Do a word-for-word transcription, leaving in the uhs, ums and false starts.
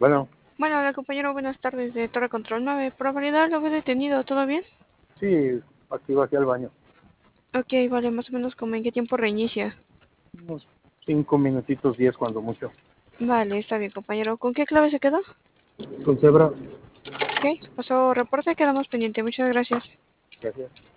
Bueno, Bueno, hola compañero, buenas tardes de Torre Control nueve. Por variedad lo veo detenido, ¿todo bien? sí, aquí bajé al baño. Ok, vale, más o menos como en qué tiempo reinicia. Unos cinco minutitos, diez cuando mucho. Vale, está bien compañero. ¿Con qué clave se quedó? Con cebra. Ok, pasó reporte, quedamos pendiente. Muchas gracias. Gracias.